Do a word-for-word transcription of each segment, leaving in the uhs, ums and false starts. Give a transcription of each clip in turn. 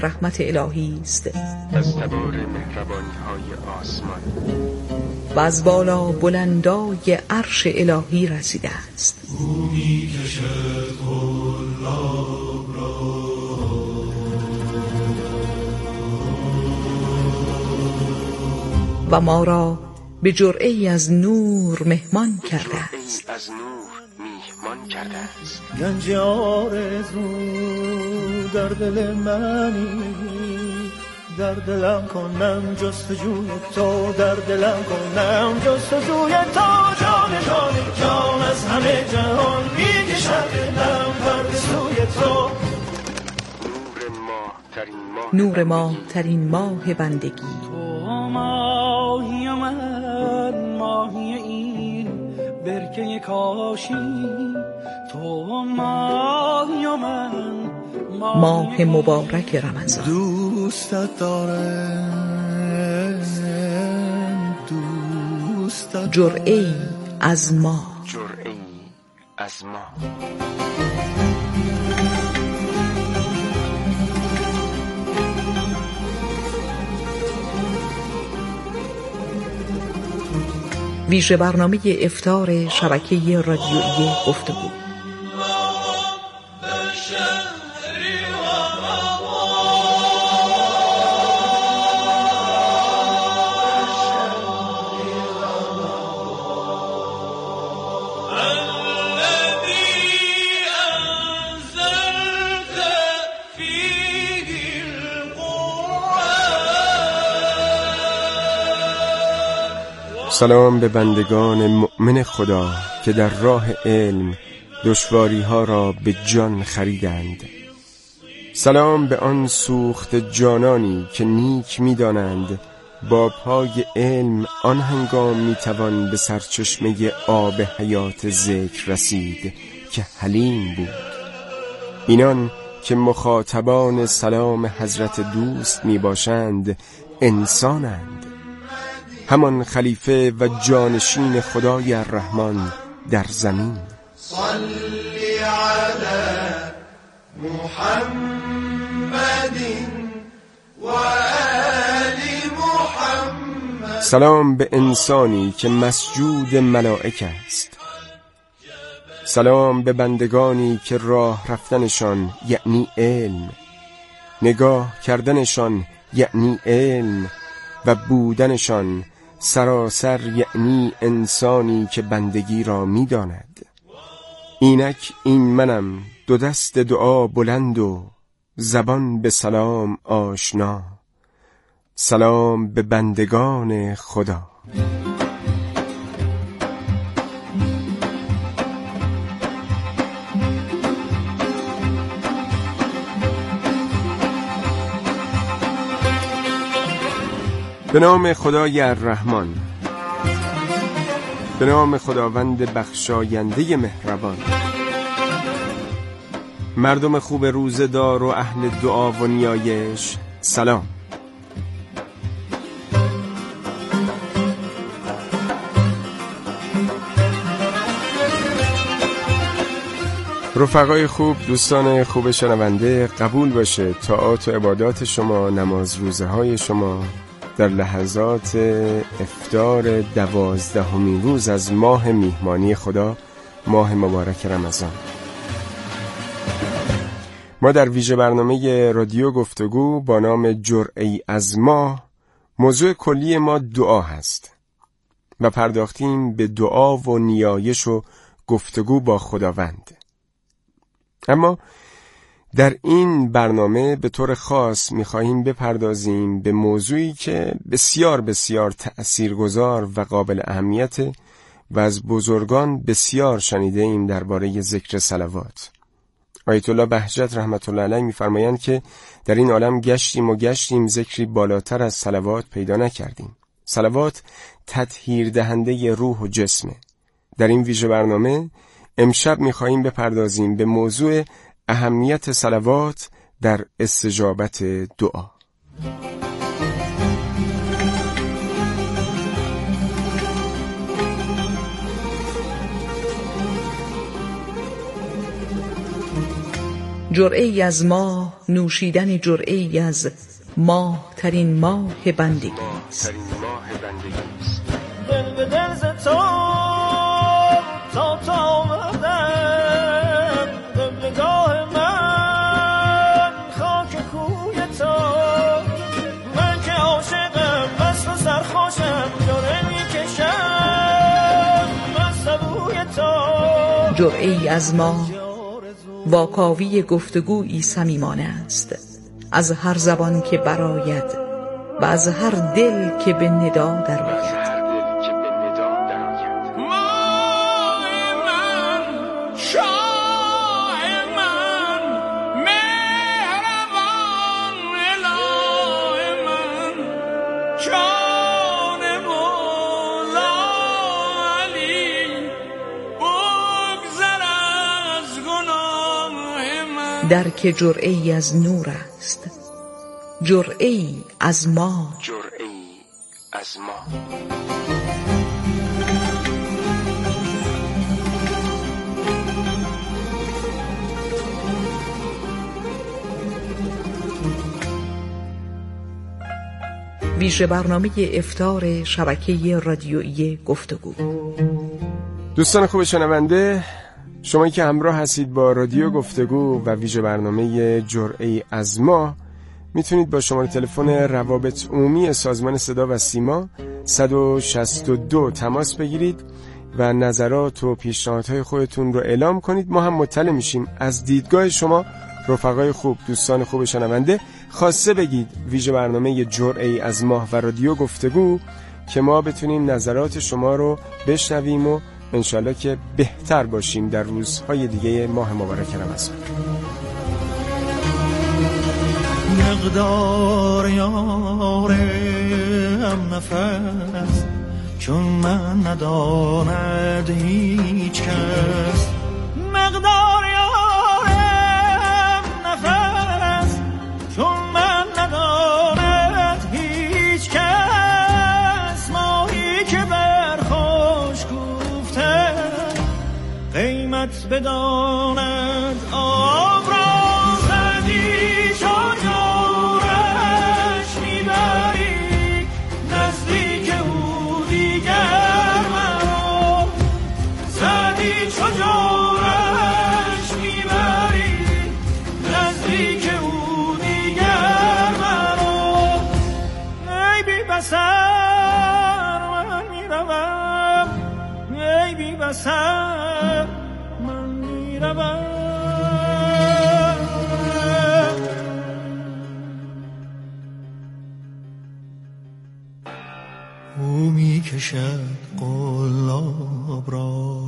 رحمت الهی است. از تبار مهربانی‌های آسمان و از بالا بلندای عرش الهی رسیده است. او می کشد قلاب را و ما را به جرعه‌ای از نور مهمان کرده است. از نور میهمان کرده است. گنج آرزو در دل منی، در دلم کنم جستجوی تو، در دلم کنم جستجوی تو. جان جان جان از همه جهان میکشد دلم پر سوی تو. نور ماه ترین ماه بندگی، تو ماهی و من ماهی این برکه کاشی. تو ماهی و من ماه مبارک رمضان. دوستت دارم، دوستت جرعه‌ای از ما، جرعه‌ای از ما. ویژه برنامه افطار شبکه رادیویی گفتگو. سلام به بندگان مؤمن خدا که در راه علم دشواری ها را به جان خریدند. سلام به آن سوخت جانانی که نیک می دانند با پای علم آن هنگام می توان به سرچشمه آب حیات ذکر رسید که حلیم بود. اینان که مخاطبان سلام حضرت دوست می باشند انسانند، همان خلیفه و جانشین خدای الرحمن در زمین. صلی علی محمد و آل محمد. سلام به انسانی که مسجود ملائک است. سلام به بندگانی که راه رفتنشان یعنی علم، نگاه کردنشان یعنی علم و بودنشان سراسر یعنی انسانی که بندگی را می داند. اینک این منم، دو دست دعا بلند و زبان به سلام آشنا. سلام به بندگان خدا. به نام خدای الرحمن، به نام خداوند بخشاینده مهربان. مردم خوب روزدار و اهل دعا و نیایش سلام. رفقای خوب، دوستان خوب شنونده، قبول باشه طاعات و عبادات شما، نماز روزه های شما در لحظات افطار دوازدهمین روز از ماه میهمانی خدا، ماه مبارک رمضان. ما در ویژه برنامه رادیو گفتگو با نام جرعه‌ای از ما، موضوع کلی ما دعا هست و پرداختیم به دعا و نیایش و گفتگو با خداوند. اما در این برنامه به طور خاص می‌خواهیم بپردازیم به موضوعی که بسیار بسیار تأثیرگذار و قابل اهمیت و از بزرگان بسیار شنیده ایم درباره ذکر صلوات. آیت الله بهجت رحمت الله علیه می‌فرمایند که در این عالم گشتیم و گشتیم ذکری بالاتر از صلوات پیدا نکردیم. صلوات تطهیر دهنده روح و جسمه. در این ویژه برنامه امشب می‌خواهیم بپردازیم به موضوع اهمیت صلوات در استجابت دعا. جرعه‌ای از ماه نوشیدن جرعه‌ای از ماه ترین ماه بندگی است. دل به دل ز تو تا تا آمدم، قبلگاه من خاک کوی تو. من که عاشقم مست و سرخوشم، جرعه میکشم مست بوی تو. جرعه‌ای از ماه واکاوی گفتگویی صمیمانه است، از هر زبان که براید و از هر دل که به ندا درآید. درک جرعه‌ای از نور است، جرعه‌ای از ما، جرعه‌ای از ما. ویژه برنامه افطار شبکه رادیویی گفتگو. دوستان خوب شنونده، شمایی که همراه هستید با رادیو گفتگو و ویژه برنامه جرعه‌ای از ما، میتونید با شماره تلفن روابط عمومی سازمان صدا و سیما صد و شصت و دو تماس بگیرید و نظرات و پیشنهادهای خودتون رو اعلام کنید. ما هم مطلع میشیم از دیدگاه شما رفقای خوب، دوستان خوب شنونده. خاصه بگید ویژه برنامه جرعه‌ای از ماه و رادیو گفتگو که ما بتونیم نظرات شما رو بشنویم و انشالله که بهتر باشیم در روزهای دیگه ماه مبارک رمضان. مقدار یارم نفس چون من نداند هیچ کس. مقدار یارم نفس چون من نداند هیچ کس. ماهی که برخوش گفته قیمت بداند آب را. زدی چجورش میبری نزدیک او دیگر مرا. زدی چجورش میبری نزدیک او دیگر مرا. ای بی بصر من میروم، ای بی بصر من میروم. او میکشد قلاب را،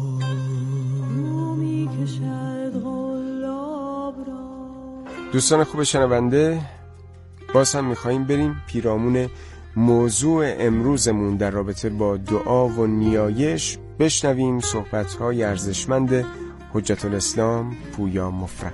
او میکشد قلاب را. دوستان خوب شنونده، باز هم میخواییم بریم پیرامون موضوع امروزمون در رابطه با دعا و نیایش، بشنویم صحبت‌های ارزشمند حجت الاسلام پویا مفرح.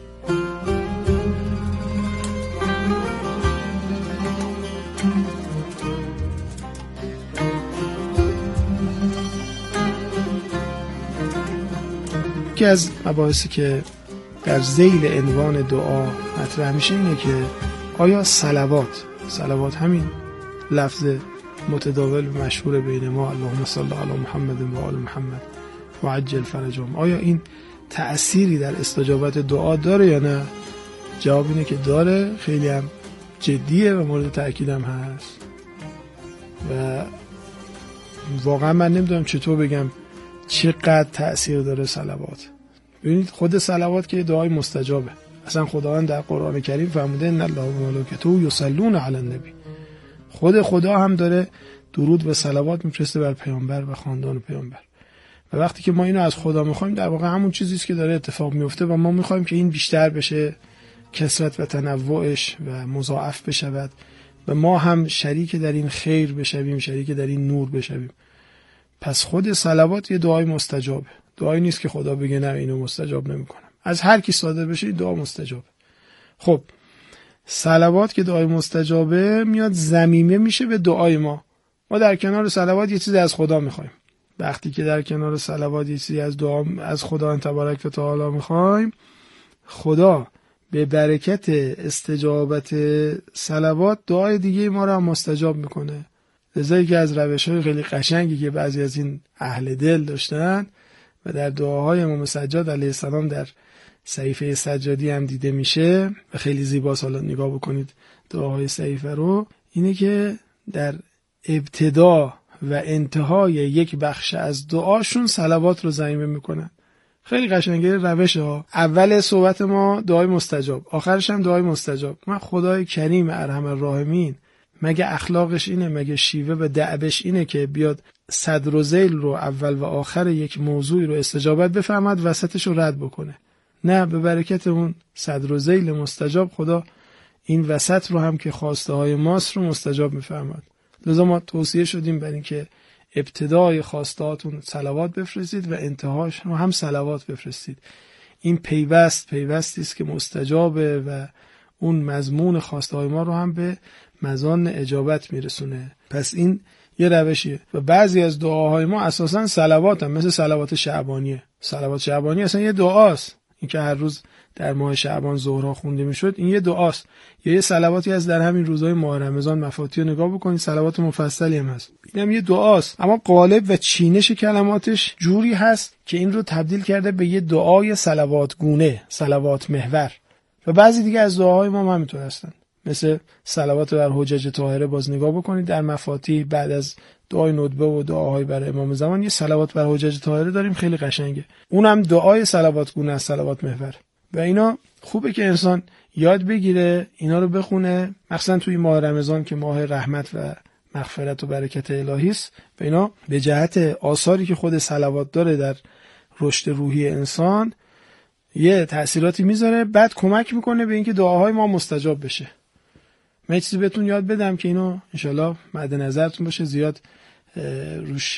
یکی از مباحثی که در ذیل عنوان دعا مطرح میشه اینه که آیا صلوات صلوات همین لفظ متداول و مشهور بین ما، اللهم صل علی محمد و آل محمد و عجل فرجهم، آیا این تأثیری در استجابت دعا داره یا نه؟ جواب اینه که داره، خیلی هم جدیه و مورد تأکید هم هست. و واقعا من نمیدونم چطور بگم چقدر تأثیر داره صلوات. ببینید خود صلوات که دعای مستجابه. اصلا خداوند در قرآن کریم فرموده ان الله و ملائکته یصلون علی النبی. خود خدا هم داره درود و صلوات میفرسته بر پیامبر و خاندان پیامبر. و وقتی که ما اینو از خدا میخوایم، در واقع همون چیزی است که داره اتفاق میفته و ما میخوایم که این بیشتر بشه، کثرت و تنوعش و مضاعف بشود و ما هم شریک در این خیر بشویم، شریک در این نور بشویم. پس خود صلوات یه دعای مستجابه. دعایی نیست که خدا بگه نه اینو مستجاب نمیکنم. از هر کی صادر بشه دعا مستجابه. خب صلوات که دعای مستجابه میاد ضمیمه میشه به دعای ما. ما در کنار صلوات یه چیزی از خدا میخوایم. وقتی که در کنار صلوات یه چیزی از دعا از خدا تبارک و تعالی میخوایم، خدا به برکت استجابت صلوات دعای دیگه ما رو هم مستجاب میکنه. لذا که از روش‌های خیلی قشنگی که بعضی از این اهل دل داشتن و در دعاهای امام سجاد علیه السلام در صحیفه سجادی هم دیده میشه و خیلی زیباست، حالا نگاه بکنید دعاهای صحیفه رو، اینه که در ابتدا و انتهای یک بخش از دعاشون صلوات رو ضمیمه میکنن. خیلی قشنگه روش ها. اول صحبت ما دعای مستجاب، آخرش هم دعای مستجاب. من خدای کریم ارحم الراحمین مگه اخلاقش اینه، مگه شیوه و دعبش اینه که بیاد صدر و ذیل رو اول و آخر یک موضوعی رو استجابت بفهمد وسطش رو رد بکنه؟ نه، به برکت اون صدر و ذیل مستجاب خدا این وسط رو هم که خواسته های ماست رو مستجاب میفهمد. لذا ما توصیه شدیم بر این که ابتدای خواستهاتون صلوات بفرستید و انتهاش رو هم صلوات بفرستید. این پیوست پیوستی است که مستجابه و اون مضمون خواسته های ما رو هم به مزان اجابت میرسونه. پس این یه روشیه و بعضی از دعاهای ما اساساً صلوات هم، مثل صلوات شعبانیه. صلوات شعبانی اصلا یه دعاست، این که هر روز در ماه شعبان ظهرها خونده میشد، این یه دعاست. یا یه صلواتی از در همین روزهای ماه رمضان مفاتی رو نگاه بکنید، صلوات مفصلی هم هست، اینم یه دعاست. اما قالب و چینش کلماتش جوری هست که این رو تبدیل کرده به یه دعای صلوات گونه، صلوات محور. و بعضی دیگه از دعاهای ما هم همینطور هستن، مثل صلوات بر حجج طاهره. باز نگاه بکنید در مفاتیح بعد از دعای ندبه و دعاهای برای امام زمان یه صلوات بر حجج طاهره داریم، خیلی قشنگه. اونم دعای صلوات گونه است، صلوات محور. و اینا خوبه که انسان یاد بگیره، اینا رو بخونه، مخصوصا توی ماه رمضان که ماه رحمت و مغفرت و برکت الهی است. و اینا به جهت آثاری که خود صلوات داره در رشد روحی انسان یه تأثیراتی میذاره، بعد کمک میکنه به اینکه دعاهای ما مستجاب بشه. من چیزی بهتون یاد بدم که اینو انشالله مد نظرتون باشه، زیاد روش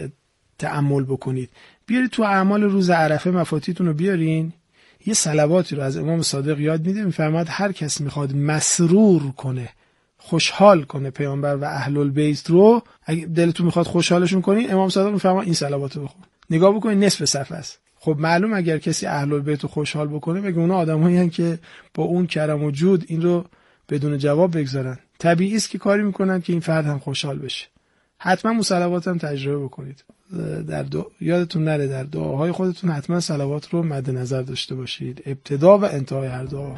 تأمل بکنید. بیارید تو اعمال روز عرفه مفاتیتون رو بیارین، یه صلواتی رو از امام صادق یاد میده، میفرماد هر کس میخواد مسرور کنه، خوشحال کنه پیامبر و اهل البیت رو، اگه دلتون میخواد خوشحالشون کنین، امام صادق میفرماد این صلوات رو بخون. نگاه بکنید نصف صفحه است. خب معلوم اگر کسی اهل البیت رو خوشحال بکنه، مگه اونا آدمایی هستن که با اون کرم و جود این رو بدون جواب بگذارن؟ طبیعی است که کاری میکنن که این فرد هم خوشحال بشه. حتما اون صلوات هم تجربه بکنید. در دو... یادتون نره در دعاهای خودتون حتما صلوات رو مد نظر داشته باشید، ابتدا و انتهای هر دعا.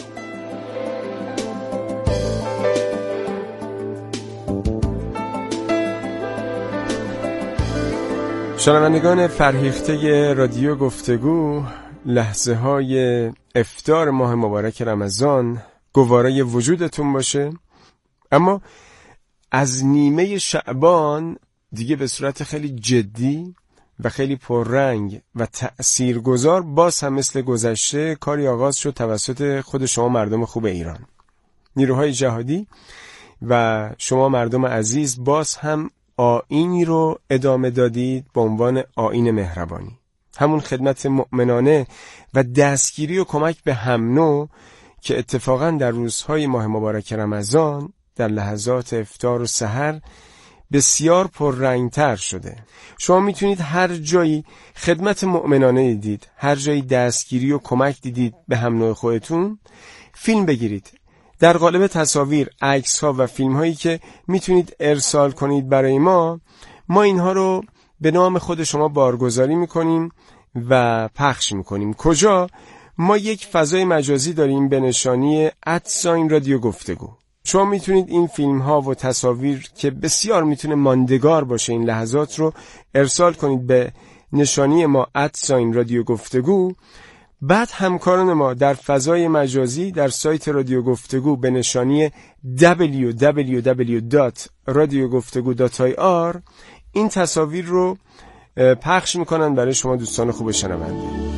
شنوندگان فرهیخته رادیو گفتگو، لحظه های افطار ماه مبارک رمضان گوارای وجودتون باشه. اما از نیمه شعبان دیگه به صورت خیلی جدی و خیلی پررنگ و تأثیرگذار باز هم مثل گذشته کاری آغاز شد توسط خود شما مردم خوب ایران، نیروهای جهادی و شما مردم عزیز. باز هم آیینی رو ادامه دادید با عنوان آیین مهربانی، همون خدمت مؤمنانه و دستگیری و کمک به هم نوع که اتفاقا در روزهای ماه مبارک رمضان در لحظات افطار و سحر بسیار پررنگتر شده. شما میتونید هر جایی خدمت مؤمنانه دیدید، هر جایی دستگیری و کمک دیدید به هم نوع خودتون، فیلم بگیرید، در قالب تصاویر، عکس ها و فیلم هایی که میتونید ارسال کنید برای ما. ما اینها رو به نام خود شما بارگذاری میکنیم و پخش میکنیم. کجا؟ ما یک فضای مجازی داریم به نشانی ادساین رادیو گفتگو. شما میتونید این فیلم ها و تصاویر که بسیار میتونه ماندگار باشه این لحظات رو ارسال کنید به نشانی ما ادساین رادیو گفتگو. بعد همکاران ما در فضای مجازی در سایت رادیو گفتگو به نشانی دبلیو دبلیو دبلیو دات رادیو گفتگو دات آی آر این تصاویر رو پخش میکنن برای شما دوستان خوب شنونده.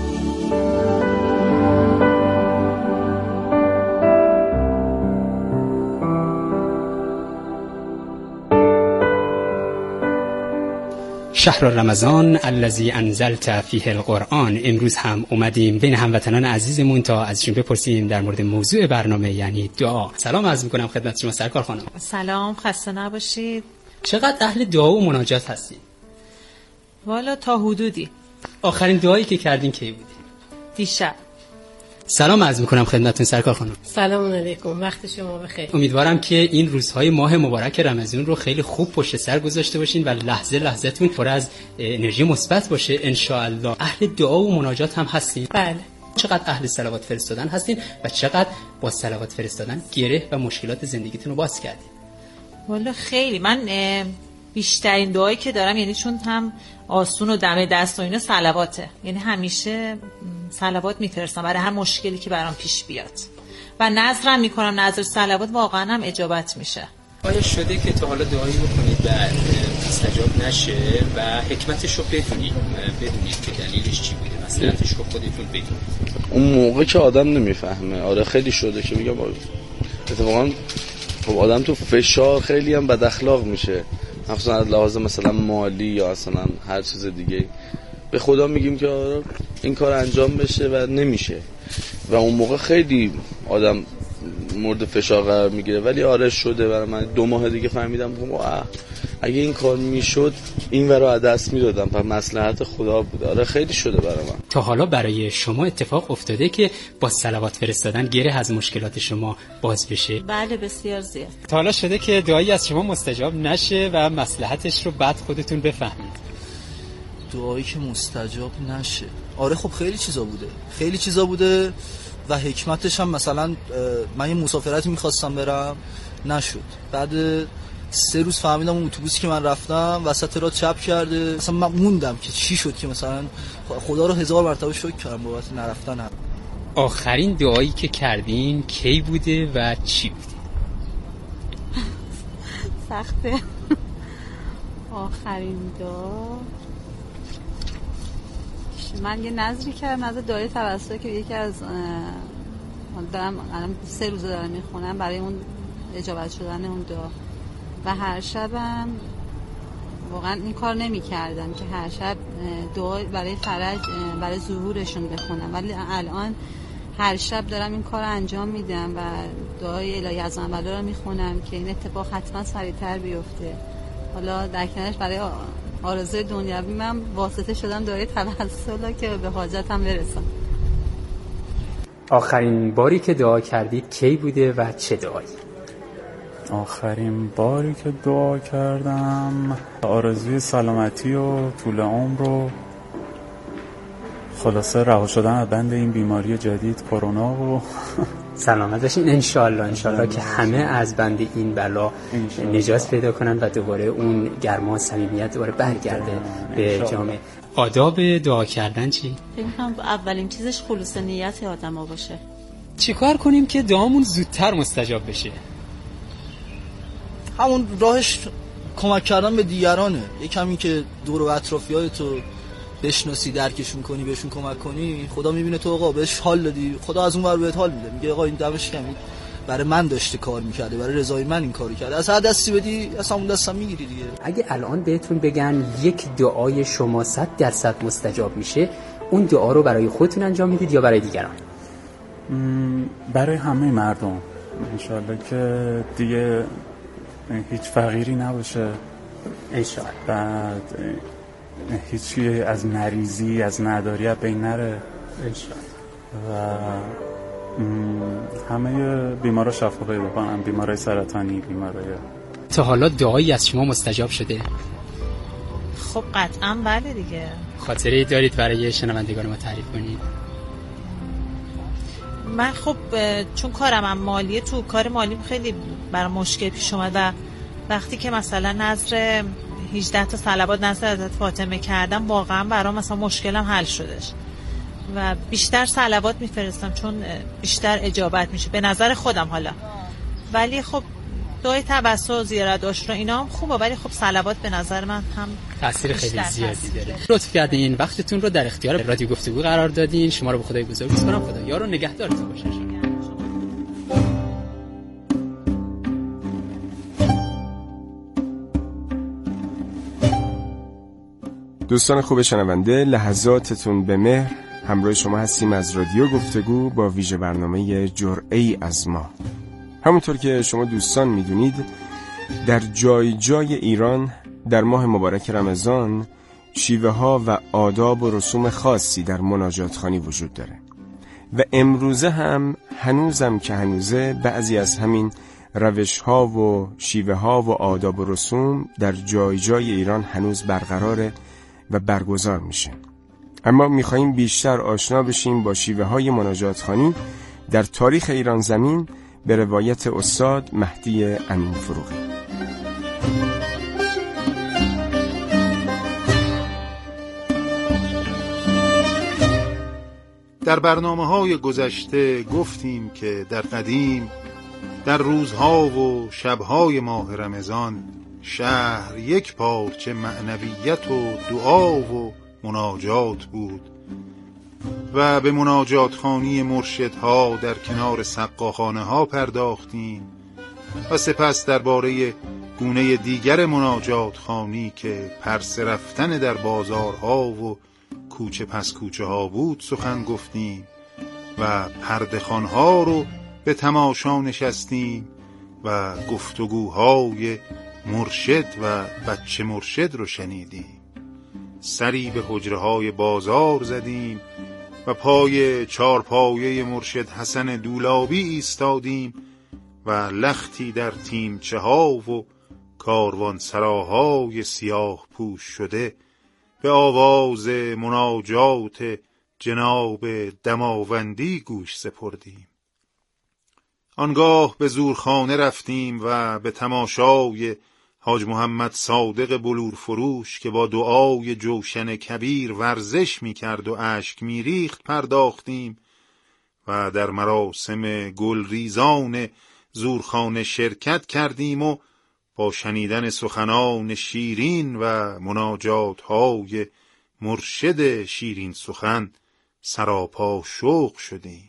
شهر رمضان الذی انزلت فیه القرآن. امروز هم اومدیم بین هموطنان عزیزمون تا ازشون بپرسیم در مورد موضوع برنامه یعنی دعا. سلام عرض میکنم خدمت شما سرکار خانم. سلام، خسته نباشید. چقدر اهل دعا و مناجات هستید؟ والا تا حدودی. آخرین دعایی که کردین کی بودی؟ دیشب. سلام عرض میکنم خدمتتون سرکار خانم. سلام علیکم، وقت شما بخیر. امیدوارم که این روزهای ماه مبارک رمضان رو خیلی خوب پشت سر گذاشته باشین و لحظه لحظه‌تون پر از انرژی مثبت باشه ان شاء الله. اهل دعا و مناجات هم هستین؟ بله. چقدر اهل صلوات فرستادن هستین و چقدر با صلوات فرستادن گره و مشکلات زندگیتون رو باز کردین؟ والا خیلی. من بیشترین دعایی که دارم، یعنی چون هم آسون و دم دست و اینا، صلواته. یعنی همیشه صلوات میفرستم برای هر مشکلی که برام پیش بیاد و نذرم میکنم. نذر صلوات واقعا هم اجابت میشه. آیا شده که تا حالا دعایی بکنید و استجاب نشه و حکمتش رو بدونید بدونید که دلیلش چی بوده، مسئلهش رو خودتون بدونید؟ اون موقع که آدم نمیفهمه. آره خیلی شده که میگم اتفاقا خب آدم تو فشار خیلی هم بد اخلاق میشه، مخصوصا از لحاظ مثلا مالی یا اصلا هر چیز دیگه. به خدا میگیم که آره این کار انجام بشه و نمیشه و اون موقع خیلی آدم مورد فشار قرار میگیره. ولی آره شده برای من. دو ماه دیگه فهمیدم که اگه این کار میشد این ورا از دست میدادم، پس مصلحت خدا بود. آره خیلی شده برای من. تا حالا برای شما اتفاق افتاده که با صلوات فرستادن گره از مشکلات شما باز بشه؟ بله بسیار زیاد. تا حالا شده که دعایی از شما مستجاب نشه و مصلحتش رو بعد خودتون بفهمید؟ دعایی که مستجاب نشه، آره خب خیلی چیزا بوده، خیلی چیزا بوده و حکمتش هم مثلا من یه مسافرتی میخواستم برم نشد، بعد سه روز فهمیدم اون اتوبوسی که من رفتم وسط راه چپ کرده. مثلا من موندم که چی شد که مثلا خدا رو هزار مرتبه شکر کردم بابت نرفتنم. آخرین دعایی که کردین کی بوده و چی بوده؟ سخته. آخرین دعا من یه نظری کردم، نظر دعای توسلی که یکی از دارم الان سه روزه دارم میخونم برای اون اجابت شدن اون دعا و هر شبم واقعا این کار نمی کردم که هر شب دعا برای فرج برای ظهورشون بخونم، ولی الان هر شب دارم این کار انجام میدم و دعای الهی از اولا رو میخونم که این اتفاق حتما سریعتر بیفته. حالا در کنارش برای آرزوی دنیوی من واسطه شدم دعای توسل که به حاجتم برسم. آخرین باری که دعا کردید کی بوده و چه دعایی؟ آخرین باری که دعا کردم آرزوی سلامتی و طول عمر و خلاصه رها شدن از بند این بیماری جدید کرونا و سلامت باشین ان شاء الله. ان شاء الله که همه از بند این بلا نجات پیدا کنن و دوباره اون گرما و صمیمیت دوباره برگرده به جامعه. آداب دعا کردن چی؟ فکر می‌کنم اولین چیزش خلوص نیت آدم‌ها باشه. چیکار کنیم که دعامون زودتر مستجاب بشه؟ همون راهش کمک کردن به دیگرانه. یه کمی که دور و اطرافیای تو بشناسی، درکشون کنی، بهشون کمک کنی، خدا میبینه تو آقا بهش حال دادی، خدا از اون ور بهت حال میده، میگه آقا این دمش کمی برای من داشته کار میکرده، برای رضای من این کارو کرده، از هر دستی بدی اصلا اون دستم میگیری دیگه. اگه الان بهتون بگن یک دعای شما صد درصد مستجاب میشه، اون دعا رو برای خودتون انجام میدید یا برای دیگران؟ برای همه مردم انشالله که دیگه هیچ فقیری نباشه انشالله، بعد هیچی از مریضی از نداریت بین نره انشالله و همه بیمارا شفا پیدا کنن، بیمارای سرطانی، بیمارای. تا حالا دعایی از شما مستجاب شده؟ خب قطعا بله دیگه. خاطره دارید برای شنوندگان ما تعریف کنید؟ من خب چون کارم هم مالیه، تو کار مالی خیلی برام مشکل پیش اومد و وقتی که مثلا نظر هجده تا صلوات نظر حضرت فاطمه کردم واقعا برام مثلا مشکلم حل شدش و بیشتر صلوات میفرستم چون بیشتر اجابت میشه به نظر خودم حالا. ولی خب دعای توسل و زیارت عاشورا اینا هم خوبه، ولی خب صلوات به نظر من هم تاثیر خیلی زیادی داره. لطف کردین وقتتون رو در اختیار رادیو گفتگو قرار دادین. شما رو به خدای بزرگ میسپارم. خدا یار و نگهدارتون باشه. دوستان خوب شنونده، لحظاتتون به مهر، همراه شما هستیم از رادیو گفتگو با ویژه برنامه جرعه‌ای از ما. همونطور که شما دوستان میدونید در جای جای ایران در ماه مبارک رمضان شیوه ها و آداب و رسوم خاصی در مناجات خوانی وجود داره. و امروزه هم هنوزم که هنوزه بعضی از همین روش ها و شیوه ها و آداب و رسوم در جای جای ایران هنوز برقراره و برگزار میشه. اما میخواییم بیشتر آشنا بشیم با شیوه های مناجات خوانی در تاریخ ایران زمین به روایت استاد مهدی امین فروغی. در برنامه‌های گذشته گفتیم که در قدیم در روزها و شبهای ماه رمضان شهر یک پارچه معنویت و دعا و مناجات بود و به مناجات خوانی مرشدها در کنار سقاخانه ها پرداختیم و سپس درباره گونه دیگر مناجات خوانی که پرس رفتن در بازارها و کوچه پس کوچه ها بود سخن گفتیم و پرده‌خوان‌ها رو به تماشا نشستیم و گفتگوهای مرشد و بچه مرشد رو شنیدیم. سری به حجره های بازار زدیم و پای چارپایه مرشد حسن دولابی ایستادیم و لختی در تیمچه ها و کاروان سراهای سیاه پوش شده به آواز مناجات جناب دماوندی گوش سپردیم. آنگاه به زورخانه رفتیم و به تماشای حاج محمد صادق بلور فروش که با دعای جوشن کبیر ورزش می کرد و اشک می ریخت پرداختیم و در مراسم گلریزان زورخانه شرکت کردیم و با شنیدن سخنان شیرین و مناجات های مرشد شیرین سخن سراپا شوق شدیم.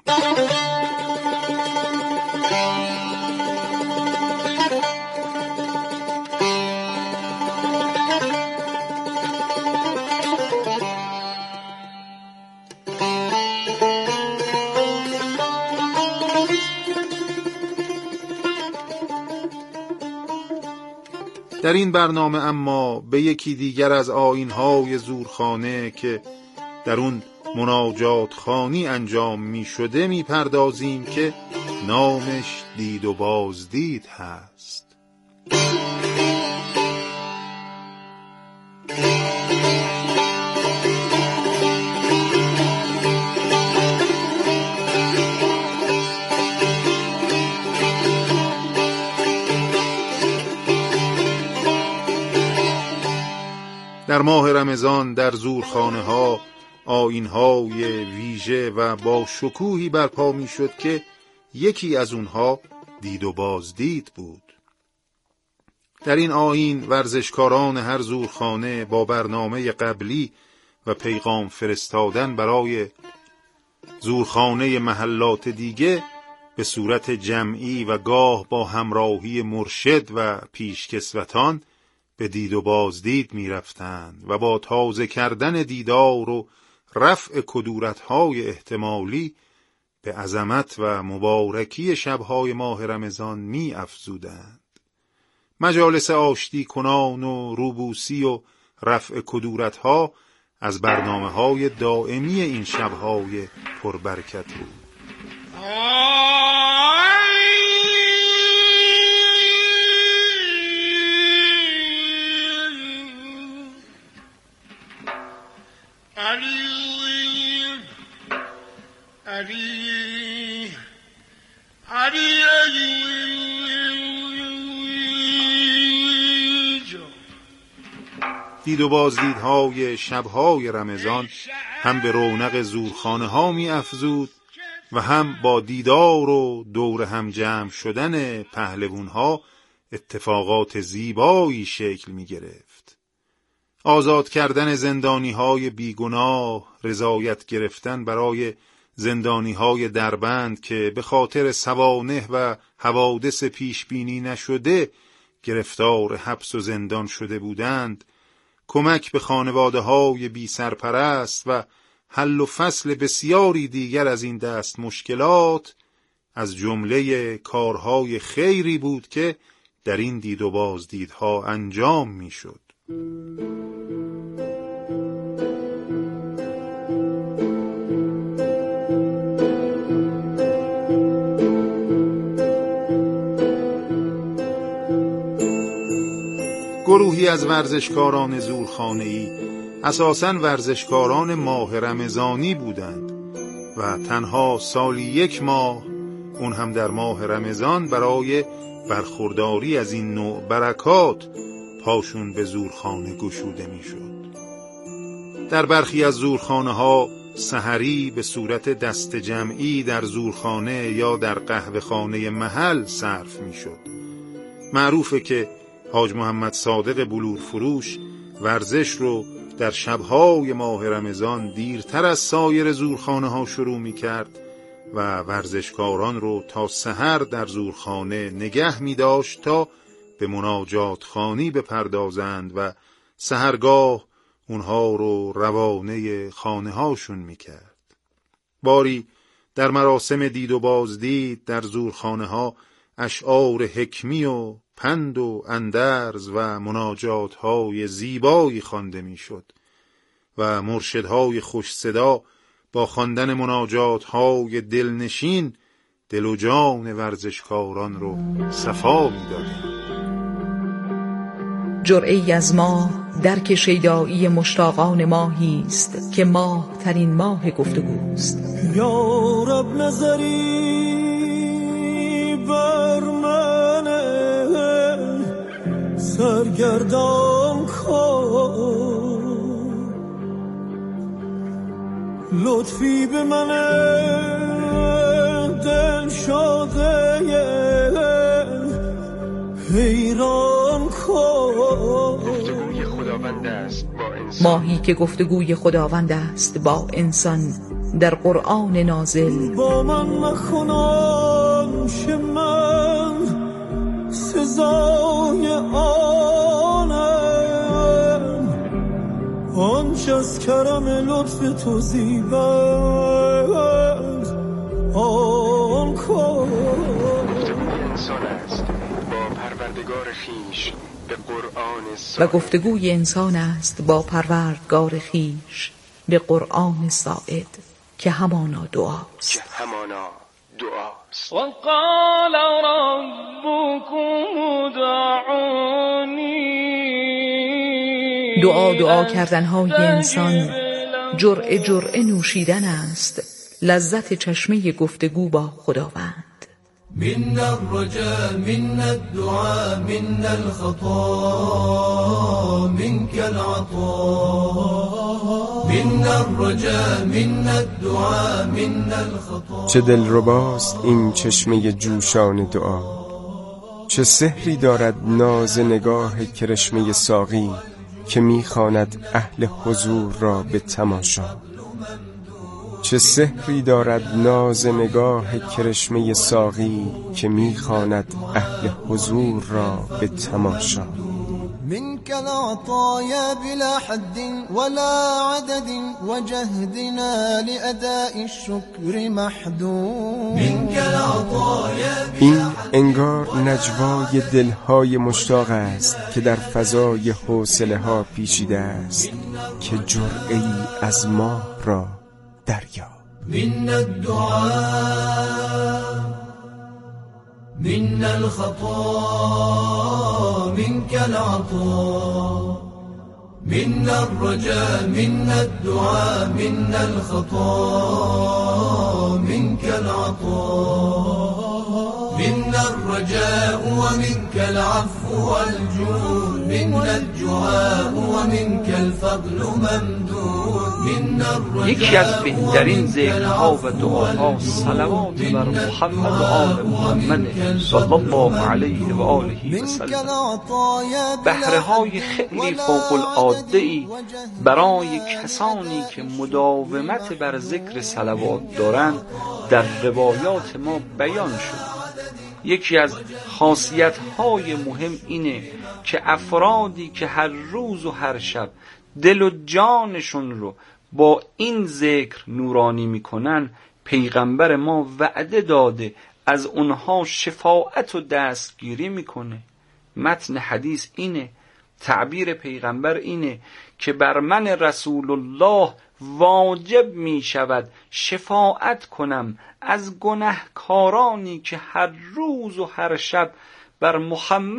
در این برنامه اما به یکی دیگر از آیین‌های زورخانه که در اون مناجات خوانی انجام می شده می پردازیم که نامش دید و بازدید هست. در ماه رمضان در زورخانه ها آیین‌های ویژه و با شکوهی برپا می شد که یکی از اونها دید و بازدید بود. در این آیین ورزشکاران هر زورخانه با برنامه قبلی و پیغام فرستادن برای زورخانه محلات دیگه به صورت جمعی و گاه با همراهی مرشد و پیشکسوتان به دید و بازدید می رفتند و با تازه کردن دیدار و رفع کدورت‌های احتمالی به عظمت و مبارکی شب‌های ماه رمضان می افزودند. مجالس آشتی کنان و روبوسی و رفع کدورت‌ها از برنامه‌های دائمی این شب‌های پربرکت بود. دید و بازدیدهای شبهای رمضان هم به رونق زورخانه ها می افزود و هم با دیدار و دور هم جمع شدن پهلوان ها اتفاقات زیبایی شکل می گرفت. آزاد کردن زندانی های بیگناه، رضایت گرفتن برای زندانی های دربند که به خاطر سوانح و حوادث پیش بینی نشده گرفتار حبس و زندان شده بودند، کمک به خانواده های بی سرپرست و حل و فصل بسیاری دیگر از این دست مشکلات از جمله کارهای خیری بود که در این دید و بازدیدها انجام می شد. گروهی از ورزشکاران زورخانه‌ای اساساً ورزشکاران ماه رمضانی بودند و تنها سالی یک ماه، اون هم در ماه رمضان، برای برخورداری از این نوع برکات پاشون به زورخانه گشوده میشد. در برخی از زورخانه ها سحری به صورت دست جمعی در زورخانه یا در قهوه خانه محل صرف میشد. معروفه که حاج محمد صادق بلور فروش ورزش رو در شبهای ماه رمضان دیرتر از سایر زورخانه ها شروع می کرد و ورزشکاران رو تا سحر در زورخانه نگه می داشت تا به مناجات خوانی بپردازند و سحرگاه اونها رو روانه خانه هاشون می کرد. باری در مراسم دید و بازدید در زورخانه ها اشعار حکمی و پند و اندرز و مناجات های زیبایی خوانده می شد و مرشدهای خوش صدا با خواندن مناجات های دلنشین دل و جان ورزشکاران رو صفا می دادند. جرعه‌ای از ماه درک شیدایی مشتاقان ماهی است که ماه ترین ماه گفتگوست. یا رب نظری بر من سرگردان کن، لطفی به من دل شاده حیران کن. گفتگوی خداوند است با انسان. ماهی که گفتگوی خداوند است با انسان در قرآن نازل. با من مخونان شه من سزای آنم، آنچه از کرم لطف تو زیبد آن کن. گفتگوی انسان است با پروردگار خویش به قرآن و گفتگوی انسان است با پروردگار خویش به قرآن ساعد که همانا دعاست. که همانا دعاست. و قال ربکم ادعونی. دعا دعا کردنهای انسان جرعه جرعه نوشیدن است، لذت چشمه گفتگو با خداوند. من الرجاء من الدعاء من الخطا منك العطاء من الرجاء من الدعاء من الخطا. چه دلرباست این چشمه جوشان دعا، چه سحری دارد ناز نگاه کرشمه ساقی که میخواند اهل حضور را به تماشا. چه سحری دارد ناز نگاه کرشمه ساقی که میخواند اهل حضور را به تماشا. منك العطايا بلا حد ولا عدد وجهدنا لأداء الشكر محدود. منك العطايا این انگار نجوای دلهای مشتاق است که در فضای حوصله ها پیچیده است که جرعه‌ای از ماه را دریا. من الدعاء من الخطا منك العطاء من الرجاء من الدعاء من الخطا منك العطاء من الرجاء ومنك العفو والجود من الدعاء ومنك الفضل ممدود. یکی از بهترین ذکرها و دعاها صلوات بر محمد و آل محمد صلی الله علیه و آله و سلم. بهره های خیلی فوق العاده ای برای کسانی که مداومت بر ذکر صلوات دارند در روایات ما بیان شد. یکی از خاصیت های مهم اینه که افرادی که هر روز و هر شب دل و جانشون رو با این ذکر نورانی میکنن، پیغمبر ما وعده داده از اونها شفاعت و دستگیری میکنه. متن حدیث اینه، تعبیر پیغمبر اینه که بر من رسول الله واجب می شود شفاعت کنم از گناهکارانی که هر روز و هر شب بر محمد